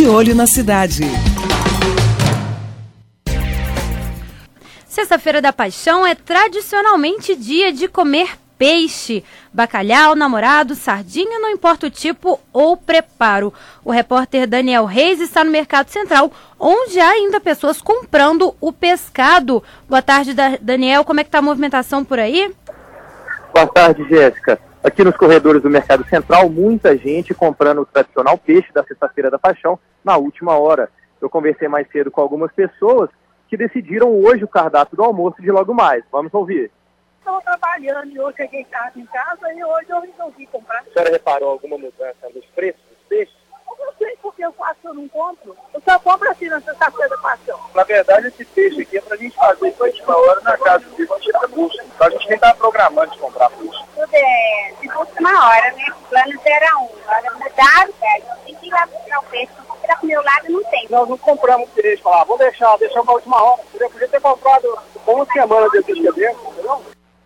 de olho na cidade. Sexta-feira da Paixão é tradicionalmente dia de comer peixe, bacalhau, namorado, sardinha, não importa o tipo ou preparo. O repórter Daniel Reis está no Mercado Central, onde há ainda pessoas comprando o pescado. Boa tarde, Daniel. Como é que está a movimentação por aí? Boa tarde, Jéssica. Aqui nos corredores do Mercado Central, muita gente comprando o tradicional peixe da Sexta-feira da Paixão na última hora. Eu conversei mais cedo com algumas pessoas que decidiram hoje o cardápio do almoço de logo mais. Vamos ouvir. Estou trabalhando e hoje cheguei tarde em casa e hoje eu resolvi comprar. A senhora reparou alguma mudança nos preços dos peixes? Eu não sei porque eu não compro. Eu só compro assim na Sexta-feira da Paixão. Na verdade, esse peixe aqui é pra gente fazer de última hora na casa de tirar bucha. Então a gente nem tá programando de comprar peixe. Tudo é de última hora, né? O plano era um. Agora mudaram, velho. Tem que ir lá buscar o peixe. Porque do meu lado não tem. Nós não compramos peixe. Falar, vou deixar pra última hora. Eu podia ter comprado uma semana desse dentro, entendeu?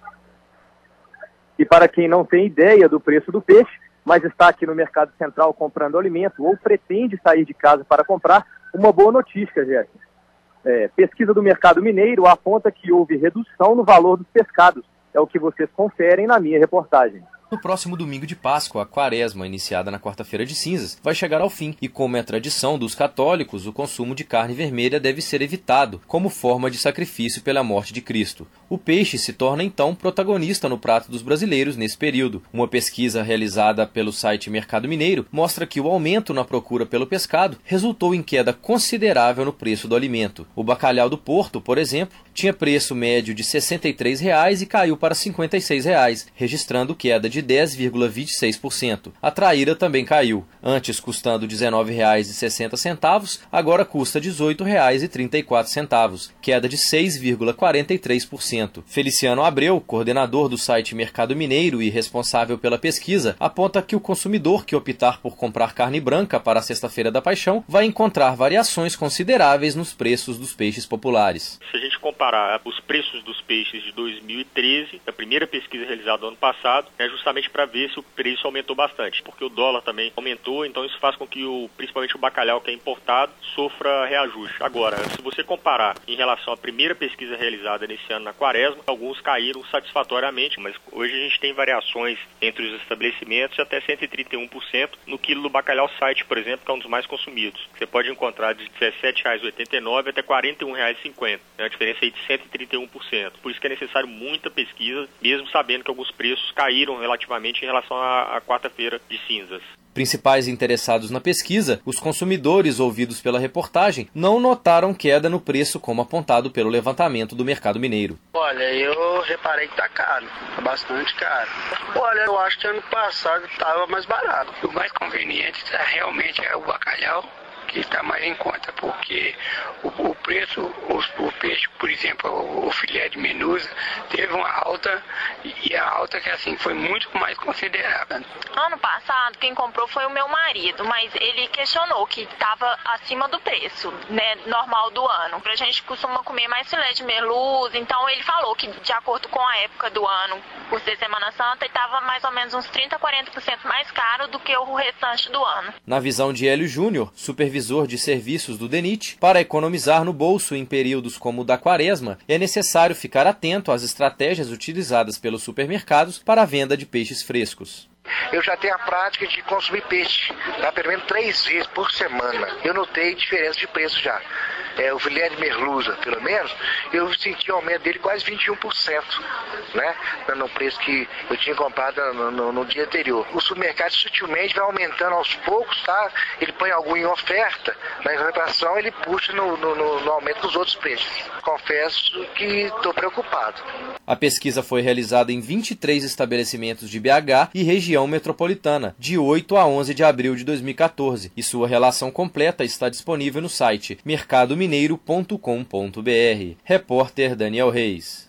E para quem não tem ideia do preço do peixe, mas está aqui no Mercado Central comprando alimento ou pretende sair de casa para comprar, uma boa notícia, Jéssica. Pesquisa do Mercado Mineiro aponta que houve redução no valor dos pescados. É o que vocês conferem na minha reportagem. No próximo domingo de Páscoa, a Quaresma, iniciada na quarta-feira de cinzas, vai chegar ao fim e, como é tradição dos católicos, o consumo de carne vermelha deve ser evitado, como forma de sacrifício pela morte de Cristo. O peixe se torna, então, protagonista no prato dos brasileiros nesse período. Uma pesquisa realizada pelo site Mercado Mineiro mostra que o aumento na procura pelo pescado resultou em queda considerável no preço do alimento. O bacalhau do Porto, por exemplo, tinha preço médio de R$ 63,00 e caiu para R$ 56,00, registrando queda de 10,26%. A traíra também caiu. Antes custando R$ 19,60, agora custa R$ 18,34, queda de 6,43%. Feliciano Abreu, coordenador do site Mercado Mineiro e responsável pela pesquisa, aponta que o consumidor que optar por comprar carne branca para a Sexta-feira da Paixão vai encontrar variações consideráveis nos preços dos peixes populares. Se a gente comparar os preços dos peixes de 2013, a primeira pesquisa realizada no ano passado, é justamente para ver se o preço aumentou bastante, porque o dólar também aumentou, então isso faz com que principalmente o bacalhau que é importado sofra reajuste. Agora, se você comparar em relação à primeira pesquisa realizada nesse ano na Quaresma, alguns caíram satisfatoriamente, mas hoje a gente tem variações entre os estabelecimentos de até 131% no quilo do bacalhau site, por exemplo, que é um dos mais consumidos. Você pode encontrar de R$ 17,89 até R$ 41,50. É uma diferença aí de 131%. Por isso que é necessário muita pesquisa, mesmo sabendo que alguns preços caíram relativamente em relação à quarta-feira de cinzas. Principais interessados na pesquisa, os consumidores ouvidos pela reportagem não notaram queda no preço como apontado pelo levantamento do Mercado Mineiro. Olha, eu reparei que tá caro, tá bastante caro. Olha, eu acho que ano passado estava mais barato. O mais conveniente realmente é o bacalhau, que está mais em conta, porque o preço, o peixe, por exemplo, o filé de menusa, teve uma alta, e a alta que assim foi muito mais considerável. Ano passado, quem comprou foi o meu marido, mas ele questionou que estava acima do preço, né, normal do ano. A gente costuma comer mais filé de melusa, então ele falou que, de acordo com a época do ano, por ser Semana Santa, estava mais ou menos uns 30% a 40% mais caro do que o restante do ano. Na visão de Hélio Júnior, supervisor de serviços do DENIT, para economizar no bolso em períodos como o da Quaresma, é necessário ficar atento às estratégias utilizadas pelos supermercados para a venda de peixes frescos. Eu já tenho a prática de consumir peixe, pelo menos 3 vezes por semana. Eu notei diferença de preço já. O filé de merluza, pelo menos, eu senti um aumento dele quase 21%, né? No preço que eu tinha comprado no dia anterior. O supermercado sutilmente vai aumentando aos poucos, tá? Ele põe algo em oferta, na retração ele puxa no aumento dos outros preços. Confesso que estou preocupado. A pesquisa foi realizada em 23 estabelecimentos de BH e região metropolitana, de 8 a 11 de abril de 2014, e sua relação completa está disponível no site mercadomineiro.com.br. Repórter Daniel Reis.